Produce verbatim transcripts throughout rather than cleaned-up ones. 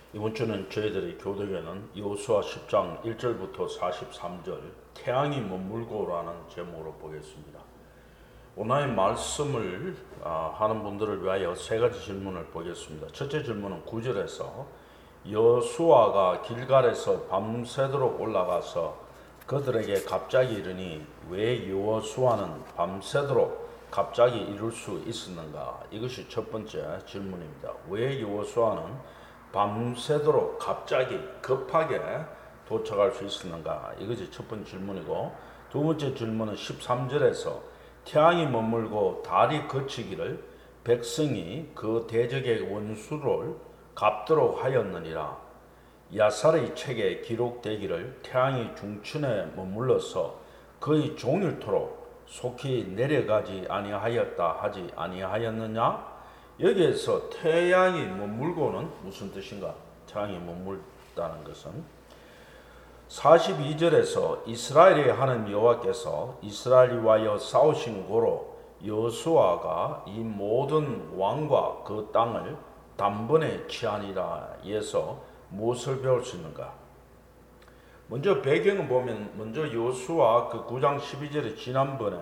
이번 주는 저희들의 교독에는 여호수아 십 장 일 절부터 사십삼 절 태양이 머물고라는 제목으로 보겠습니다. 오늘 말씀을 하는 분들을 위하여 세 가지 질문을 보겠습니다. 첫째 질문은 구 절에서 여호수아가 길갈에서 밤새도록 올라가서 그들에게 갑자기 이르니 왜 여호수아는 밤새도록 갑자기 이룰 수 있었는가? 이것이 첫 번째 질문입니다. 왜 여호수아는 밤새도록 갑자기 급하게 도착할 수 있었는가? 이것이 첫 번째 질문이고, 두 번째 질문은 십삼 절에서 태양이 머물고 달이 그치기를 백성이 그 대적의 원수를 갚도록 하였느니라. 야살의 책에 기록되기를 태양이 중천에 머물러서 거의 종일토록 속히 내려가지 아니하였다 하지 아니하였느냐? 여기에서 태양이 머물고는 무슨 뜻인가? 태양이 머물다는 것은 사십이 절에서 이스라엘의 하나님 여호와께서 이스라엘을 위하여 싸우신 고로 여호수아가 이 모든 왕과 그 땅을 단번에 취하니라. 에서 무엇을 배울 수 있는가? 먼저 배경을 보면 먼저 여호수아 그 구 장 십이 절에 지난번에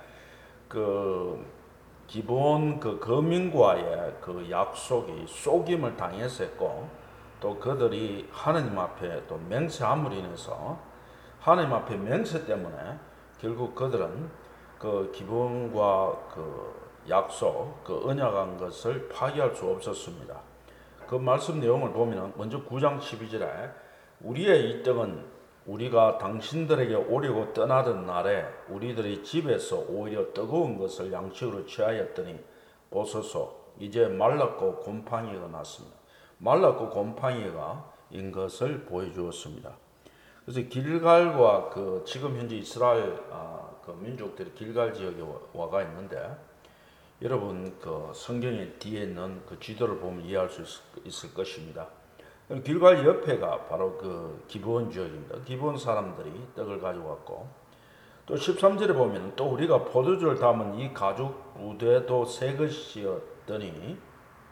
그 기본 그 거민과의 그 약속이 속임을 당했었고, 또 그들이 하나님 앞에 또 맹세함으로 인해서 하나님 앞에 맹세 때문에 결국 그들은 그 기본과 그 약속, 그 언약한 것을 파기할 수 없었습니다. 그 말씀 내용을 보면 먼저 구 장 십이 절에 우리의 이 떡은 우리가 당신들에게 오려고 떠나던 날에 우리들의 집에서 오히려 뜨거운 것을 양식으로 취하였더니 보소서 이제 말랐고 곰팡이가 났습니다. 말랐고 곰팡이가 인 것을 보여주었습니다. 그래서 길갈과 그 지금 현재 이스라엘 아, 그 민족들이 길갈 지역에 와가 있는데, 여러분 그 성경의 뒤에 있는 그 지도를 보면 이해할 수 있을, 있을 것입니다. 길갈 옆에가 바로 그 기브온 지역입니다. 기브온 사람들이 떡을 가져왔고, 또 십삼 절에 보면 또 우리가 포도주를 담은 이 가죽 부대도 새 것이었더니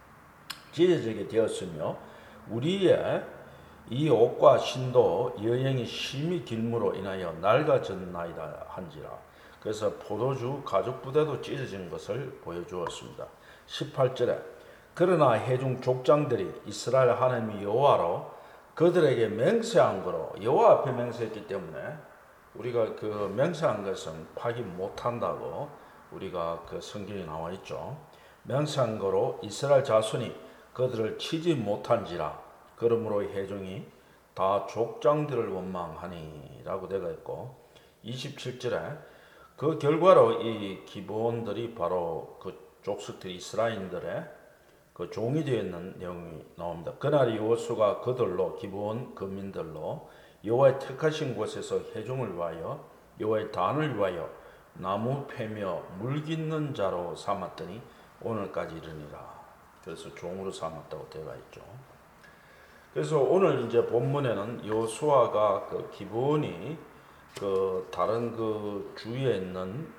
찢어지게 되었으며 우리의 이 옷과 신도 여행이 심히 길므로 인하여 낡아졌나이다 한지라. 그래서 포도주 가죽 부대도 찢어진 것을 보여주었습니다. 십팔 절에 그러나 회중 족장들이 이스라엘 하나님 여호와로 그들에게 맹세한 거로, 여호와 앞에 맹세했기 때문에 우리가 그 맹세한 것은 파기 못한다고 우리가 그 성경에 나와 있죠. 맹세한 거로 이스라엘 자손이 그들을 치지 못한지라. 그러므로 회중이 다 족장들을 원망하니 라고 되어 있고, 이십칠 절에 그 결과로 이 기브온들이 바로 그 족속들 이스라엘인들의 그 종이 되어 있는 내용이 나옵니다. 그날 여호수아가 그들로 기브온 거민들로 여호와의 택하신 곳에서 회중을 위하여 여호와의 단을 위하여 나무 패며 물 깃는 자로 삼았더니 오늘까지 이르니라. 그래서 종으로 삼았다고 되어 있죠. 그래서 오늘 이제 본문에는 여호수아가 그 기브온이 그 다른 그 주위에 있는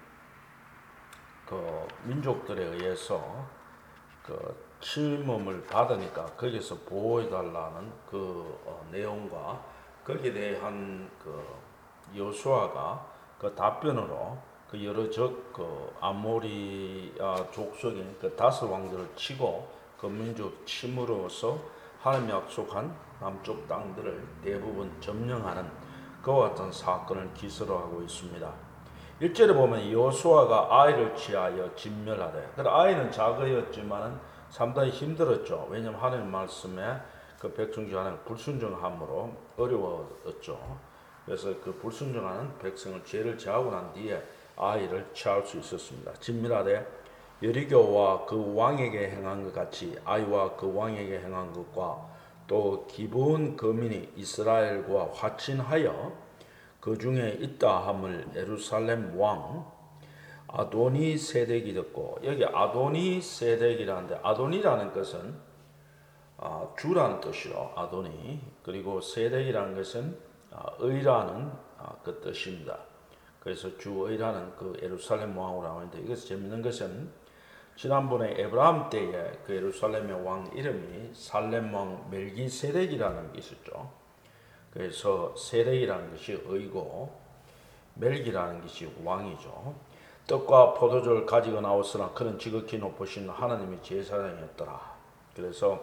그 민족들에 의해서 그 침범을 받으니까 거기서 보호해달라는 그 어, 내용과 거기에 대한 그 여호수아가 그 답변으로 그 여러 적그 아모리 아, 족속인 그 다섯 왕들을 치고 그 민족 침으로써 하나님이 약속한 남쪽 땅들을 대부분 점령하는 그와 같은 사건을 기술로 하고 있습니다. 일 절에 보면 여호수아가 아이를 취하여 진멸하되, 그 아이는 작으였지만은 상당히 힘들었죠. 왜냐하면 하나님 말씀에 그 백성 중 하나는 불순종함으로 어려웠죠. 그래서 그 불순종하는 백성을 죄를 제하고 난 뒤에 아이를 취할 수 있었습니다. 진멸하되 여리고와 그 왕에게 행한 것 같이 아이와 그 왕에게 행한 것과 또 기브온 거민이 이스라엘과 화친하여 그 중에 있다 함을 예루살렘 왕 아도니 세덱이 듣고, 여기 아도니 세덱이라는데 아도니라는 것은 아, 주라는 뜻이요, 아도니. 그리고 세덱이라는 것은 아, 의라는 아, 그 뜻입니다. 그래서 주의라는 그 예루살렘 왕으로 나오는데, 이것이 재밌는 것은 지난번에 에브라임 때에 그 예루살렘의 왕 이름이 살렘 왕 멜기세덱이라는 게 있었죠. 그래서 세덱이라는 것이 의고 멜기라는 것이 왕이죠. 떡과 포도주를 가지고 나왔으나 그는 지극히 높으신 하나님의 제사장이었더라. 그래서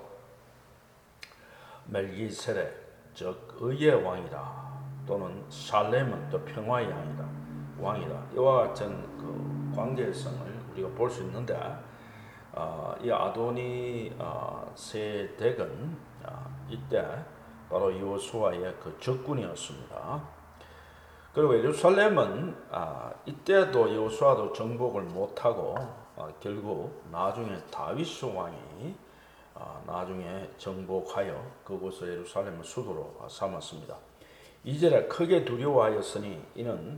멜기세덱 즉 의의 왕이다. 또는 살렘은 또 평화의 왕이다. 왕이다. 이와 같은 그 관계성을 우리가 볼 수 있는데 어, 이 아도니 어, 세덱은 어, 이때 바로 여호수아의 그 적군이었습니다. 그리고 예루살렘은 어, 이때도 여호수아도 정복을 못하고 어, 결국 나중에 다윗 왕이 어, 나중에 정복하여 그곳을 예루살렘을 수도로 삼았습니다. 이 절에 크게 두려워하였으니 이는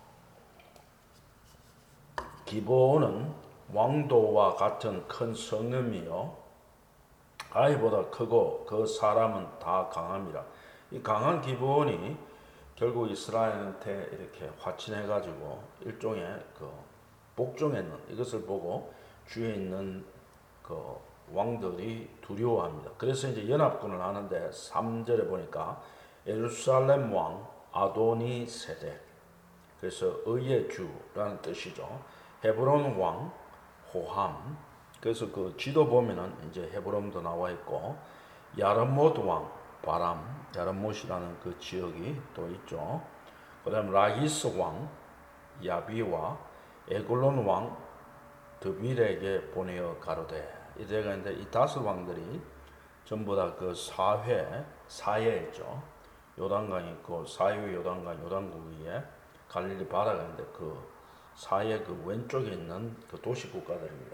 기브온은 왕도와 같은 큰 성읍이요 아이보다 크고 그 사람은 다 강함이라. 이 강한 기브온이 결국 이스라엘한테 이렇게 화친해 가지고 일종의 그 복종했는 이것을 보고 주위에 있는 그 왕들이 두려워합니다. 그래서 이제 연합군을 하는데 삼 절에 보니까 예루살렘 왕 아도니 세덱, 그래서 의의 주라는 뜻이죠. 헤브론 왕 호함, 그래서 그 지도 보면은 이제 헤브론도 나와 있고 야르못 왕 바람, 야르못이라는 그 지역이 또 있죠. 그다음 라기스 왕 야비와 에글론 왕 드빌에게 보내어 가로되. 이래가 있는데 이 다섯 왕들이 전부 다 그 사회 사해죠. 요단강이 있고 사유 요단강 요단국 위에 갈릴리 바다가 있는데 그 사해 그 왼쪽에 있는 그 도시 국가들입니다.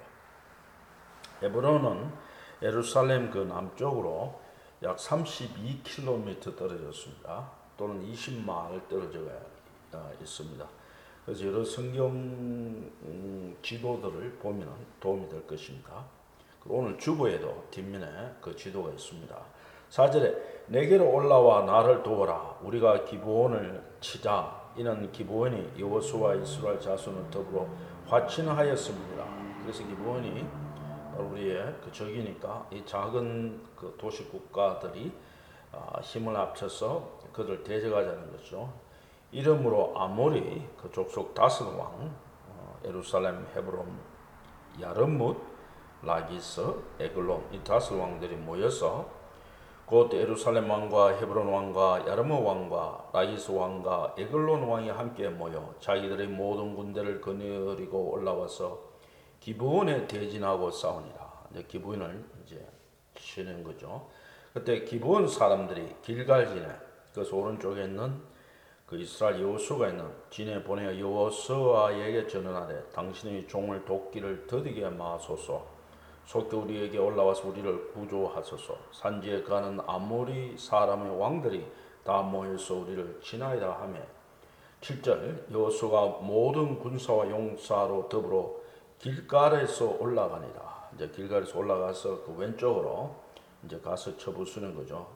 헤브론은 예루살렘 그 남쪽으로 약 삼십이 킬로미터 떨어졌습니다. 또는 이십 마일 떨어져 있습니다. 그래서 여러 성경 지도들을 보면 도움이 될 것입니다. 오늘 주보에도 뒷면에 그 지도가 있습니다. 사 절에 내게로 올라와 나를 도우라. 우리가 기브온을 치자. 이는 기브온이 여호수아와 이스라엘 자손을 더불어 화친하였습니다. 그래서 기브온이 우리의 그 적이니까 이 작은 그 도시 국가들이 힘을 합쳐서 그들 대적하자는 거죠. 이름으로 아모리 그 족속 다섯 왕 예루살렘, 헤브론, 야르뭇, 라기스, 에글론 이 다섯 왕들이 모여서 곧 예루살렘 왕과 헤브론 왕과 야르뭇 왕과 라기스 왕과 에글론 왕이 함께 모여 자기들의 모든 군대를 거느리고 올라와서 기브온에 대진하고 싸우니라. 이제 기브온을 이제 치는 거죠. 그때 기브온 사람들이 길갈진에 그래서 오른쪽에 있는 그 이스라엘 여호수아가 있는 진에 보내어 여호수아에게 전언하되 당신의 종을 돕기를 더디게 마소서. 속히 우리에게 올라와서 우리를 구조하소서. 산지에 가는 아모리 사람의 왕들이 다 모여서 우리를 지나이다 하며 칠 절 여호수아가 모든 군사와 용사로 더불어 길갈에서 올라가니라. 이제 길갈에서 올라가서 그 왼쪽으로 이제 가서 쳐부수는 거죠.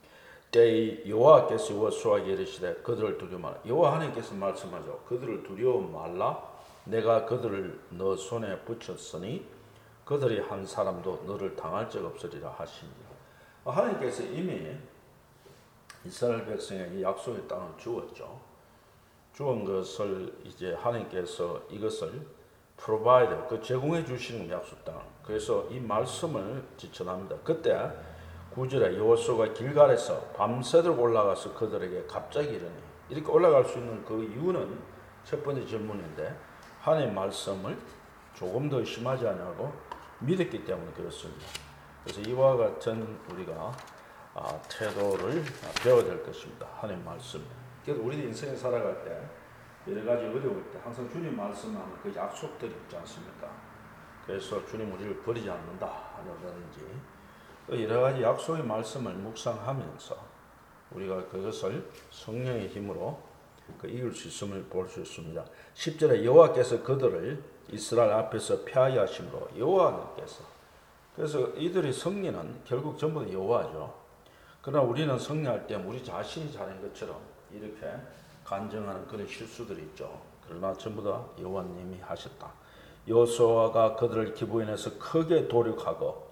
때에 여호와께서 여호수아에게 이르시되 그들을 두려워 말라. 여호와 하나님께서 말씀하죠. 그들을 두려워 말라. 내가 그들을 너 손에 붙였으니 그들이 한 사람도 너를 당할 적 없으리라 하시니라. 하나님께서 이미 이스라엘 백성에게 약속의 땅을 주었죠. 주은 것을 이제 하나님께서 이것을 provide, 그 제공해 주시는 약속 땅. 그래서 이 말씀을 지천합니다. 그때 구 절에 여호수아가 길갈에서 밤새도록 올라가서 그들에게 갑자기 이르니. 이렇게 올라갈 수 있는 그 이유는 첫 번째 질문인데 하나님의 말씀을 조금 더 심하지 않냐고 믿었기 때문에 그렇습니다. 그래서 이와 같은 우리가 아, 태도를 배워야 될 것입니다. 하나님 말씀. 그래서 우리 인생에 살아갈 때 여러 가지 어려울 때 항상 주님 말씀하는 그 약속들이 있지 않습니까? 그래서 주님 우리를 버리지 않는다 하든지 여러 가지 약속의 말씀을 묵상하면서 우리가 그것을 성령의 힘으로 그 이길 수 있음을 볼 수 있습니다. 십 절에 여호와께서 그들을 이스라엘 앞에서 패하게 하심으로 여호와께서 그래서 이들의 승리는 결국 전부 다 여호와죠. 그러나 우리는 승리할 때 우리 자신이 잘한 것처럼 이렇게 간증하는 그런 실수들이 있죠. 그러나 전부 다 여호와님이 하셨다. 여호수아가 그들을 기브온에서 크게 도륙하고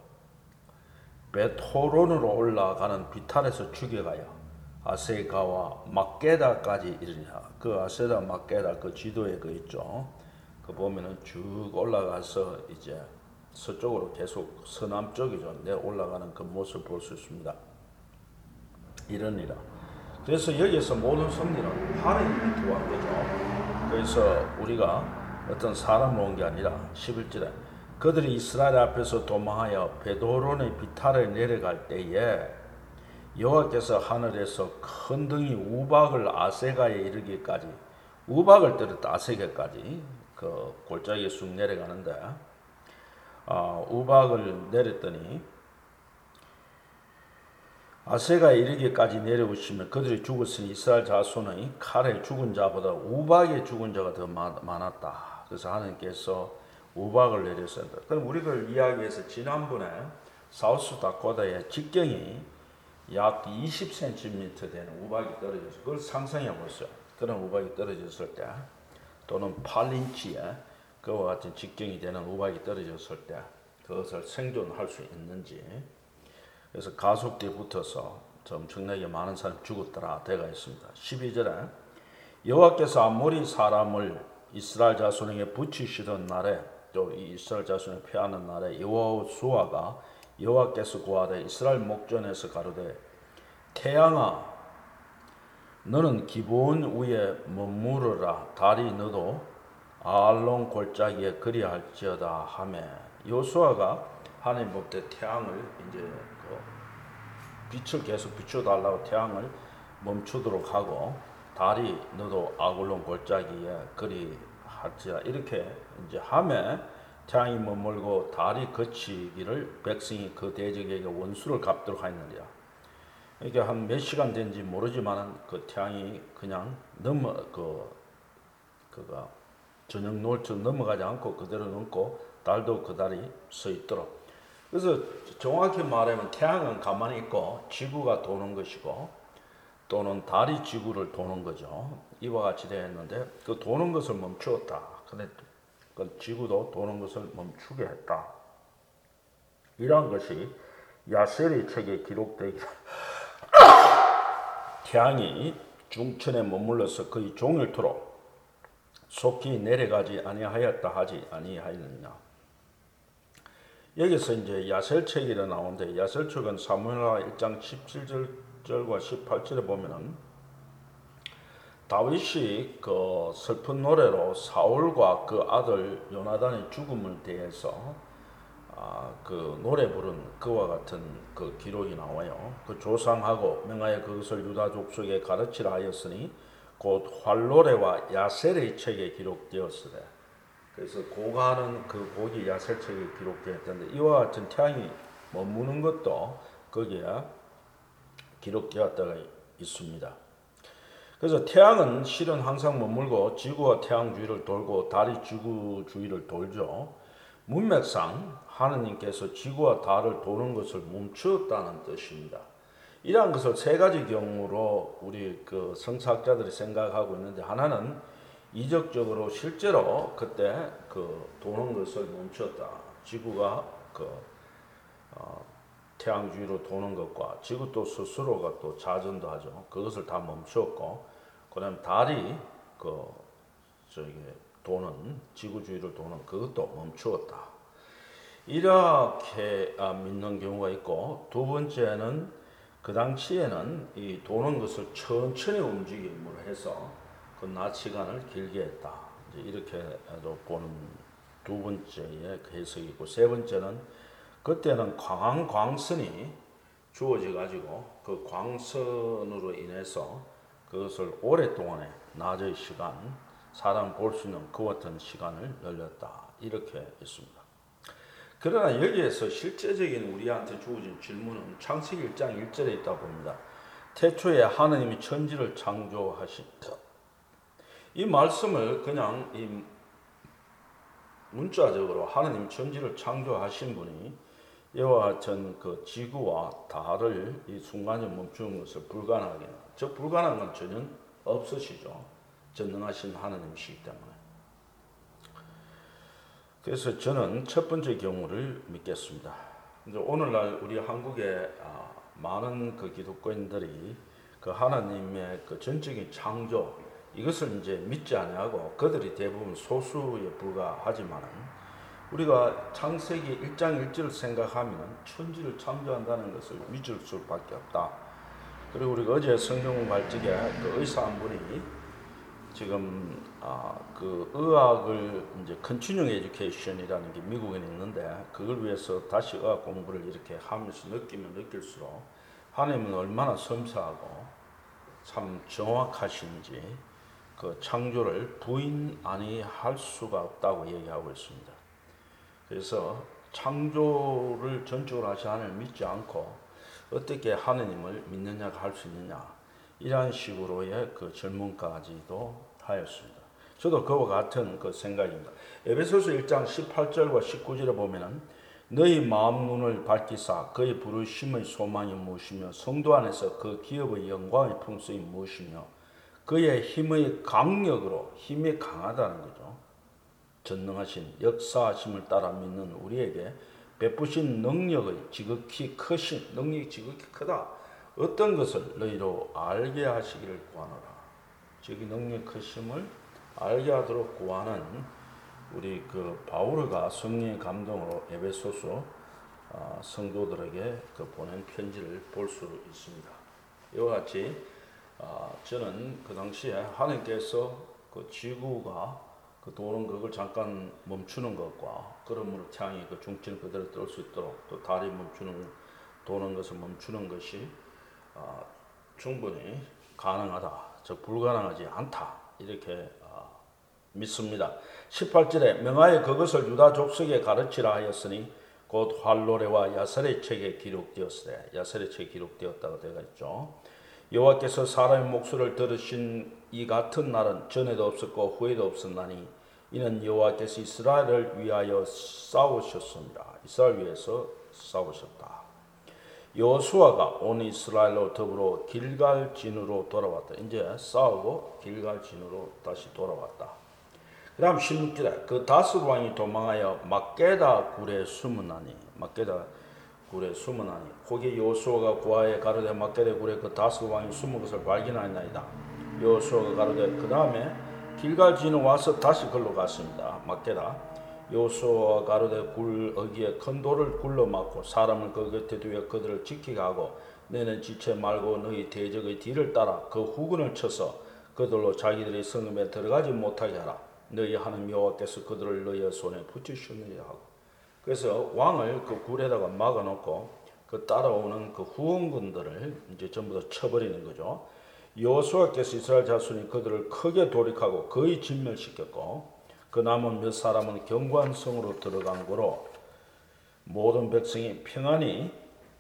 벳호론으로 올라가는 비탈에서 죽여가요 아세가와 막게다까지 이르니라. 그 아세다 막게다 그 지도에 그 있죠. 그 보면은 쭉 올라가서 이제 서쪽으로 계속 서남쪽이죠. 내 올라가는 그 모습을 볼 수 있습니다. 이러니라. 그래서 여기에서 모든 섭리는 하나님이 두한 거죠. 그래서 우리가 어떤 사람을 온 게 아니라 십일 절에 그들이 이스라엘 앞에서 도망하여 베도론의 비탈에 내려갈 때에 여호와께서 하늘에서 큰 등이 우박을 아세가에 이르기까지 우박을 때렸다. 아세가까지 그 골짜기에 쑥 내려가는데 아, 우박을 내렸더니 아세가에 이르기까지 내려오시면 그들이 죽었으니 이스라엘 자손의 칼에 죽은 자보다 우박에 죽은 자가 더 많았다. 그래서 하나님께서 우박을 내렸습니다. 그럼 우리가 이야기해서 지난번에 사우스 다코다의 직경이 약 이십 센티미터 되는 우박이 떨어져서 그걸 상상해 보세요. 그런 우박이 떨어졌을 때 또는 팔 인치에 그와 같은 직경이 되는 우박이 떨어졌을 때 그것을 생존할 수 있는지. 그래서 가속대에 붙어서 엄청나게 많은 사람이 죽었더라 되어 있습니다. 십이 절에 여호와께서 아모리 사람을 이스라엘 자손에게 붙이시던 날에 또 이 이스라엘 자손을 패하는 날에 여호수아가 여호와께서 고하되 이스라엘 목전에서 가로되 태양아 너는 기브온 위에 머무르라 달이 너도 아알론 골짜기에 그리할지어다 하매 여호수아가 하나님 볼 때 태양을 이제 그 빛을 계속 비춰달라고 태양을 멈추도록 하고 달이 너도 아알론 골짜기에 그리할지어다 이렇게 이제 하매 태양이 머물고 달이 그치기를 백성이 그 대적에게 원수를 갚도록 하였느니라. 이게 한 몇 시간 된지 모르지만은 그 태양이 그냥 넘어 그 그가 저녁 노을처럼 넘어가지 않고 그대로 넘고 달도 그 달이 서 있도록. 그래서 정확히 말하면 태양은 가만히 있고 지구가 도는 것이고 또는 달이 지구를 도는 거죠. 이와 같이 되어 있는데 그 도는 것을 멈추었다. 근데 그 지구도 도는 것을 멈추게 했다. 이러한 것이 야셀의 책에 기록되기를 태양이 중천에 머물러서 거의 종일토록 속히 내려가지 아니하였다 하지 아니하였느냐. 여기서 이제 야셀책이라 나오는데 야셀책은 사무엘하 일 장 십칠 절과 십팔 절에 보면은 다윗이 그 슬픈 노래로 사울과 그 아들 요나단의 죽음을 대해서 아, 그 노래 부른 그와 같은 그 기록이 나와요. 그 조상하고 명하여 그것을 유다 족속에 가르치라 하였으니 곧 활노래와 야셀의 책에 기록되었으되. 그래서 고가는 그 곡이 야셀 책에 기록되었는데 이와 같은 태양이 머무는 것도 거기에 기록되었다가 있습니다. 그래서 태양은 실은 항상 머물고 지구와 태양 주위를 돌고 달이 지구 주위를 돌죠. 문맥상 하느님께서 지구와 달을 도는 것을 멈추었다는 뜻입니다. 이러한 것을 세 가지 경우로 우리 그 성사학자들이 생각하고 있는데 하나는 이적적으로 실제로 그때 그 도는 것을 멈추었다. 지구가 그 어, 태양 주위로 도는 것과 지구 또 스스로가 또 자전도 하죠. 그것을 다 멈추었고, 그다음 달이 그 저기 도는 지구 주위를 도는 그것도 멈추었다. 이렇게 아, 믿는 경우가 있고, 두 번째는 그 당시에는 이 도는 것을 천천히 움직임으로 해서 그 낮 시간을 길게 했다. 이제 이렇게도 보는 두 번째의 그 해석이고, 세 번째는 그때는 광 광선이 주어져 가지고 그 광선으로 인해서 그것을 오랫동안에 낮의 시간 사람 볼 수 있는 그 같은 시간을 열렸다. 이렇게 있습니다. 그러나 여기에서 실제적인 우리한테 주어진 질문은 창세기 일 장 일 절에 있다 봅니다. 태초에 하나님이 천지를 창조하시다. 이 말씀을 그냥 이 문자적으로 하나님 천지를 창조하신 분이 이와 같은 그 지구와 달을 이 순간에 멈추는 것을 불가능하게, 저 불가능한 건 전혀 없으시죠. 전능하신 하나님이시기 때문에. 그래서 저는 첫 번째 경우를 믿겠습니다. 이제 오늘날 우리 한국에 아, 많은 그 기독교인들이 그 하나님의 그 전적인 창조 이것을 이제 믿지 아니하고 그들이 대부분 소수에 불과하지만 우리가 창세기 일 장 일 절을 생각하면 천지를 창조한다는 것을 믿을 수밖에 없다. 그리고 우리가 어제 성경 공부할 적에 그 의사 한 분이 지금 아, 그 의학을 이제 컨티뉴 에듀케이션이라는 게 미국에 있는데 그걸 위해서 다시 의학 공부를 이렇게 하면서 느끼면 느낄수록 하나님은 얼마나 섬세하고 참 정확하신지 그 창조를 부인 아니할 수가 없다고 얘기하고 있습니다. 그래서 창조를 전적으로 하신 하나님을 믿지 않고 어떻게 하나님을 믿느냐가 할 수 있느냐 이러한 식으로의 그 질문까지도 하였습니다. 저도 그와 같은 그 생각입니다. 에베소서 일 장 십팔 절과 십구 절에 보면은 너희 마음 눈을 밝히사 그의 부르심의 소망이 무엇이며 성도 안에서 그 기업의 영광의 풍성이 무엇이며 그의 힘의 강력으로 힘이 강하다는 거죠. 전능하신 역사하심을 따라 믿는 우리에게 베푸신 능력의 지극히 크신 능력이 지극히 크다. 어떤 것을 너희로 알게 하시기를 구하노라. 즉 능력 크심을 알게 하도록 구하는 우리 그 바울가 성령의 감동으로 에베소서 성도들에게 그 보낸 편지를 볼 수 있습니다. 이와 같이 저는 그 당시에 하나님께서 그 지구가 그 도는 그걸 잠깐 멈추는 것과 그러므로 태양이 그 중심을 그대로 뜰 수 있도록 또 달이 멈추는 도는 것을 멈추는 것이 어, 충분히 가능하다, 즉 불가능하지 않다 이렇게 어, 믿습니다. 십팔 절에 명하여 그것을 유다 족속에 가르치라 하였으니 곧 활로레와 야살의 책에 기록되었으되 야살의 책에 기록되었다고 되어 있죠. 여호와께서 사람의 목소리를 들으신 이 같은 날은 전에도 없었고 후에도 없었나니 이는 여호와께서 이스라엘을 위하여 싸우셨습니다. 이스라엘 위해서 싸우셨다. 여호수아가 온 이스라엘로 더불어 길갈 진으로 돌아왔다. 이제 싸우고 길갈 진으로 다시 돌아왔다. 그 다음 십육 절에 그 다스 왕이 도망하여 막게다 굴에 숨으나니 막게다 굴에 숨으나니 거기 여호수아가 구하에 가로되 막게다 굴에 그 다스 왕이 숨은 것을 발견하였나이다. 여호수아가 가로되 그 다음에 길갈 진으로 와서 다시 걸로 갔습니다. 막게다 여호수아가 가로되 굴 어기에 큰 돌을 굴러 막고 사람을 그 곁에 두어 그들을 지키게 하고 너희는 지체 말고 너희 대적의 뒤를 따라 그 후군을 쳐서 그들로 자기들의 성읍에 들어가지 못하게 하라. 너희 하나님 여호와께서 그들을 너희의 손에 붙이셨느니라 하고. 그래서 왕을 그 굴에다가 막아놓고 그 따라오는 그 후원군들을 이제 전부 다 쳐버리는 거죠. 여호수아께서 이스라엘 자손이 그들을 크게 돌이키고 거의 진멸시켰고 그 남은 몇 사람은 견고한 성으로 들어간 거로 모든 백성이 평안히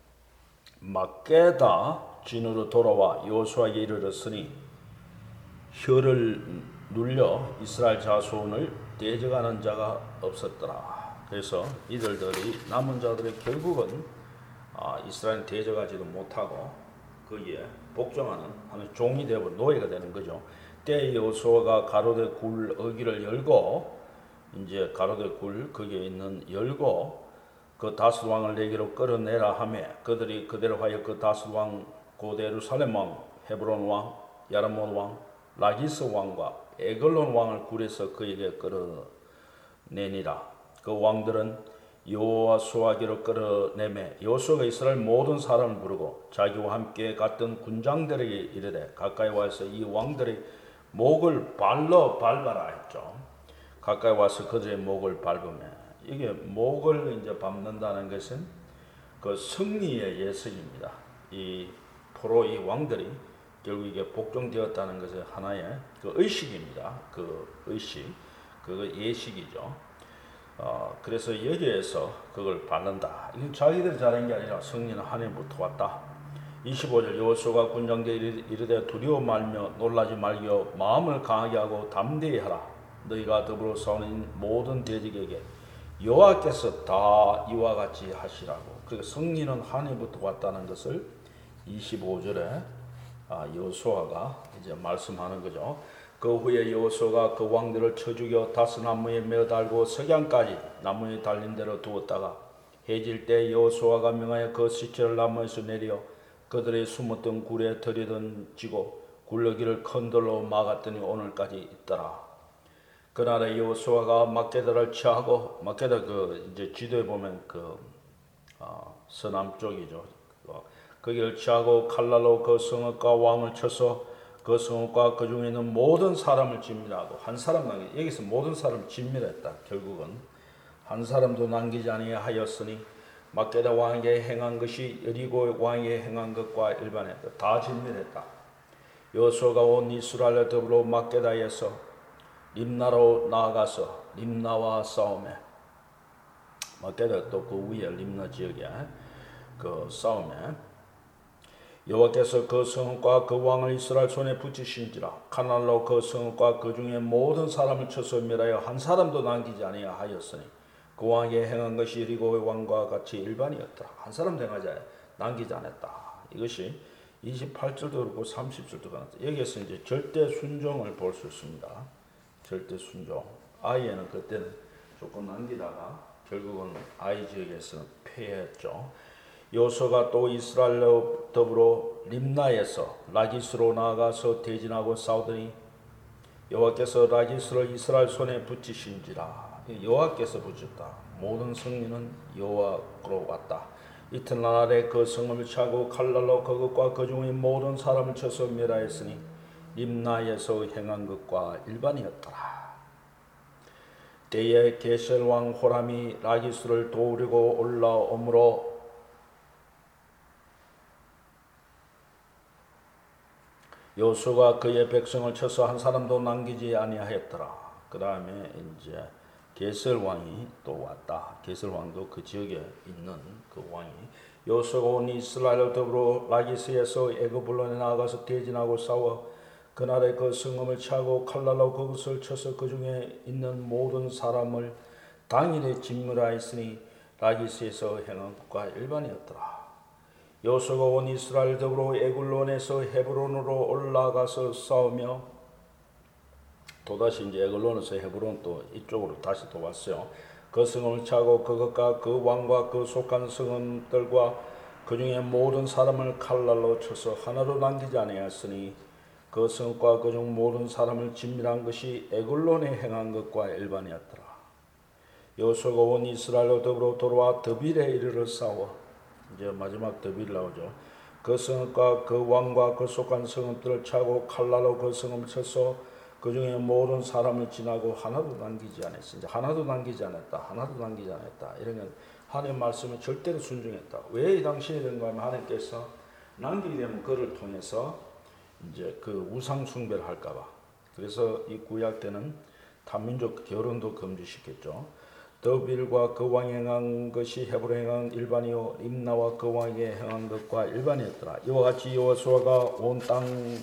막게다 진으로 돌아와 여호수아에게 이르렀으니 혀를 눌려 이스라엘 자손을 대적하는 자가 없었더라. 그래서 이들들이 남은 자들이 결국은 아, 이스라엘 대적하지도 못하고 거기에 복종하는 하는 종이 되고 노예가 되는 거죠. 때 여호수아가 가로대 굴 어기를 열고 이제 가로대 굴 거기에 있는 열고 그 다스 왕을 내게로 끌어내라 하며 그들이 그대로 하여 그 다스 왕 곧 예루살렘 왕 헤브론 왕 야르몬 왕 라기스 왕과 에글론 왕을 굴에서 그에게 끌어내니라. 그 왕들은 여호수아에게로 끌어내매 여호수아가 이스라엘 모든 사람을 부르고 자기와 함께 갔던 군장들에게 이르되 가까이 와서 이 왕들의 목을 발로 밟아라 했죠. 가까이 와서 그들의 목을 밟으며 이게 목을 이제 밟는다는 것은 그 승리의 예식입니다. 이 포로 이 왕들이 결국 이게 복종되었다는 것은 하나의 그 의식입니다. 그 의식, 그 예식이죠. 어, 그래서 여기에서 그걸 받는다. 이건 자기들이 잘한 게 아니라 승리는 하나님부터 왔다. 이십오 절 여호수아가 군장대에 이르되 두려워 말며 놀라지 말고 마음을 강하게 하고 담대히 하라. 너희가 더불어 싸우는 모든 대적에게 여호와께서 다 이와 같이 하시라고. 그러니까 승리는 하나님부터 왔다는 것을 이십오 절에 아, 여호수아가 이제 말씀하는 거죠. 그 후에 여호수아가 그 왕들을 쳐 죽여 다스 나무에 매달고 석양까지 나무에 달린 대로 두었다가 해질 때 여호수아가 명하여 그 시체를 나무에서 내려 그들의 숨었던 굴에 들여던지고 굴러기를 큰 돌로 막았더니 오늘까지 있더라. 그날에 여호수아가 막게다를 취하고, 막게다 그 이제 지도에 보면 그 어, 서남쪽이죠. 거기를 취하고 칼날로 그 성읍과 왕을 쳐서 그 성읍과 그 중에 있는 모든 사람을 진멸하고, 한 사람 남기, 여기서 모든 사람을 진멸했다. 결국은 한 사람도 남기지 아니하였으니 막게다 왕에게 행한 것이 여리고 왕에게 행한 것과 일반했다. 다 진멸했다. 여호수아가 온 이스라엘을 더불어 막게다에서 림나로 나아가서 림나와 싸움에, 막게다 또 그 위에 림나 지역에 그 싸움에 여호와께서 그 성읍과 그 왕을 이스라엘 손에 붙이신지라. 칼날로 그 성읍과 그 중에 모든 사람을 쳐서 멸하여 한 사람도 남기지 아니하였으니 그 왕에게 행한 것이 여리고의 왕과 같이 일반이었더라. 한 사람도 행하지 남기지 않았다. 이것이 이십팔 절도 그렇고 삼십 절도 그렇다. 여기에서 이제 절대 순종을 볼 수 있습니다. 절대 순종. 아이에는 그때는 조금 남기다가 결국은 아이 지역에서는 패했죠. 여호수아가 또 이스라엘로 더불어 림나에서 라기스로 나아가서 대진하고 싸우더니 여호와께서 라기스를 이스라엘 손에 붙이신지라. 여호와께서 붙였다. 모든 승리는 여호와로 왔다. 이튿날에 그 성을 차고 칼날로 그것과 그 중의 모든 사람을 쳐서 멸하였으니 림나에서 행한 것과 일반이었더라. 때에 게셀 왕 호람이 라기스를 도우려고 올라오므로 여호수아가 그의 백성을 쳐서 한 사람도 남기지 아니하였더라. 그 다음에 이제 게셀 왕이 또 왔다. 게셀 왕도 그 지역에 있는 그 왕이 여호수아가 온 이스라엘을 더불어 라기스에서 애굽으로 나아가서 대진하고 싸워 그날에 그 성읍을 차고 칼날로 그것을 쳐서 그 중에 있는 모든 사람을 당일에 진멸하였으니 라기스에서 행한 것과 일반이었더라. 여호수아가 온 이스라엘 더불어 에글론에서 헤브론으로 올라가서 싸우며 또다시 이제 에글론에서 헤브론 또 이쪽으로 다시 또 왔어요. 그 성을 차고 그것과 그 왕과 그 속한 성읍들과 그 중에 모든 사람을 칼날로 쳐서 하나도 남기지 아니하였으니 그 성과 그 중 모든 사람을 진멸한 것이 에글론에 행한 것과 일반이었더라. 여호수아가 온 이스라엘로 더불어 돌아와 드빌에 이르러 싸워 이제 마지막 드빌 나오죠. 그 성읍과 그 왕과 그 속한 성읍들을 차고 칼날로 그 성읍을 쳐서 그 중에 모든 사람을 지나고 하나도 남기지 않았어. 이제 하나도 남기지 않았다. 하나도 남기지 않았다. 이러면 하나님의 말씀에 절대로 순종했다. 왜 이 당시에 이런가 하면 하나님께서 남기게 되면 그를 통해서 이제 그 우상 숭배를 할까봐. 그래서 이 구약 때는 탄민족 결혼도 금지시켰죠. 더빌과 그 왕이 행한 것이 헤브론 행한 일반이요 림나와 그 왕이 행한 것과 일반이었더라. 이와 같이 여호수아가 온 땅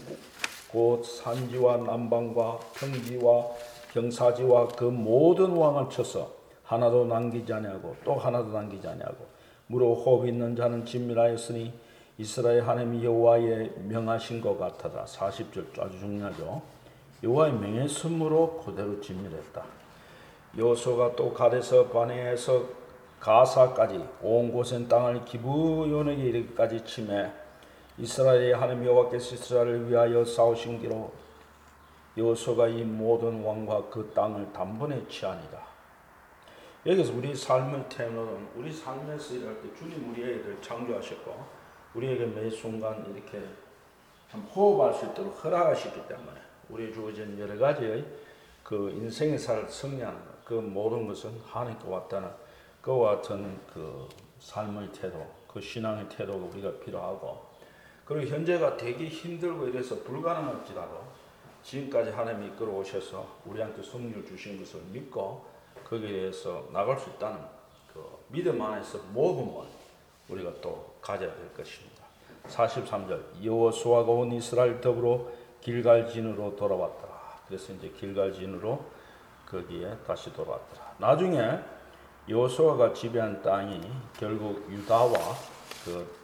곧 산지와 남방과 평지와 경사지와 그 모든 왕을 쳐서 하나도 남기지 아니하고 또 하나도 남기지 아니하고 무로 호흡 있는 자는 진멸하였으니 이스라엘 하나님 여호와의 명하신 것 같아라. 사십 절 아주 중요하죠. 여호와의 명했으므로 그대로 진멸했다. 여호수아가 또 가데스 바네에서 가사까지 온 곳은 땅을 기브온에게 이르기까지 치매 이스라엘의 하나님 여호와께서 이스라엘을 위하여 싸우신 기로 여호수아가 이 모든 왕과 그 땅을 단번에 취하니라. 여기서 우리 삶을 태우는 우리 삶에서 일할 때 주님 우리에게 창조하셨고 우리에게 매 순간 이렇게 참 호흡할 수 있도록 허락하셨기 때문에 우리에 주어진 여러 가지의 그 인생의 살 승리하는 것, 그 모든 것은 하나님께 왔다는 그와 같은 그 삶의 태도, 그 신앙의 태도가 우리가 필요하고 그리고 현재가 되게 힘들고 이래서 불가능할지라도 지금까지 하나님이 이끌어오셔서 우리한테 승리를 주신 것을 믿고 거기에 대해서 나갈 수 있다는 그 믿음 안에서 모험을 우리가 또 가져야 될 것입니다. 사십삼 절 여호수아가 온 이스라엘 더불어 길갈진으로 돌아왔더라. 그래서 이제 길갈진으로 거기에 다시 돌아왔더라. 나중에 여호수아가 지배한 땅이 결국 유다와 그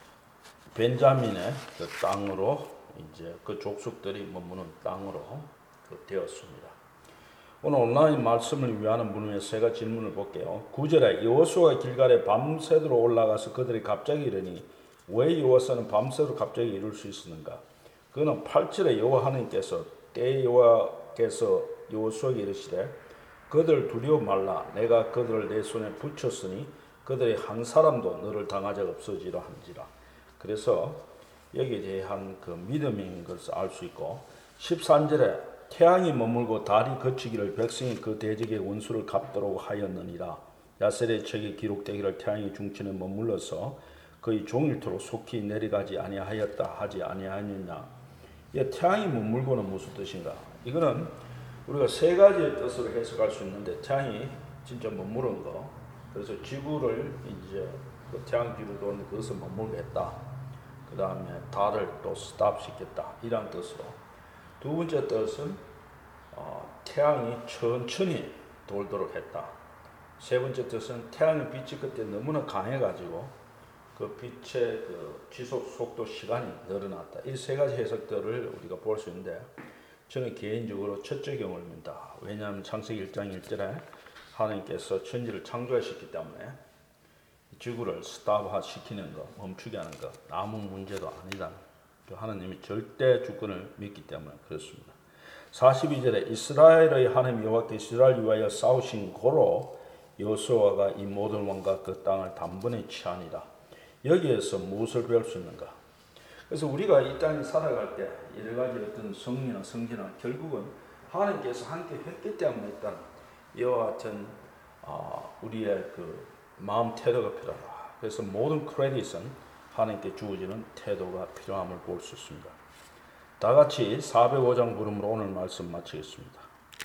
벤자민의 그 땅으로 이제 그 족속들이 머무는 땅으로 그 되었습니다. 오늘 온라인 말씀을 위하는 분을 위해서 제가 질문을 볼게요. 구 절에 여호수아가 길갈에 밤새도록 올라가서 그들이 갑자기 이르니 왜 여호와서는 밤새도록 갑자기 이룰 수 있었는가? 그는 팔 절에 여호와 하나님께서 때 여호와께서 여호수아에게 이르시되 그들 두려워 말라. 내가 그들을 내 손에 붙였으니 그들의 한 사람도 너를 당할 자가 없어지라 한지라. 그래서 여기에 대한 그 믿음인 것을 알 수 있고, 십삼 절에 태양이 머물고 달이 거치기를 백성이 그 대적의 원수를 갚도록 하였느니라. 야셀의 책에 기록되기를 태양이 중천에 머물러서 거의 종일토록 속히 내려가지 아니하였다 하지 아니하였느냐. 이 태양이 머물고는 무슨 뜻인가? 이거는 우리가 세 가지의 뜻으로 해석할 수 있는데, 태양이 진짜 머무른 거, 그래서 지구를 이제 그 태양 뒤로 도는 그것을 머물게 했다. 그 다음에 달을 또 스탑시켰다. 이런 뜻으로. 두 번째 뜻은 어, 태양이 천천히 돌도록 했다. 세 번째 뜻은 태양의 빛이 그때 너무나 강해가지고 그 빛의 그 지속 속도 시간이 늘어났다. 이 세 가지 해석들을 우리가 볼 수 있는데, 저는 개인적으로 첫째 경우를 믿다. 왜냐하면 창세기 일 장 일 절에 하나님께서 천지를 창조하셨기 때문에 지구를 스탑시키는 것, 멈추게 하는 것 아무 문제도 아니다. 하나님이 절대 주권을 믿기 때문에 그렇습니다. 사십이 절에 이스라엘의 하나님 여호와께서 이스라엘 위하여 싸우신 고로 여호수아가 이 모든 왕과 그 땅을 단번에 취하니라. 여기에서 무엇을 배울 수 있는가? 그래서 우리가 이 땅에 살아갈 때 여러 가지 어떤 성리나 성진은 결국은 하나님께서 함께 했기 때문에 일단 이와 같은 어, 우리의 그 마음 태도가 필요하다. 그래서 모든 크레딧은 하나님께 주어지는 태도가 필요함을 볼 수 있습니다. 다 같이 사백오 장 부름으로 오늘 말씀 마치겠습니다.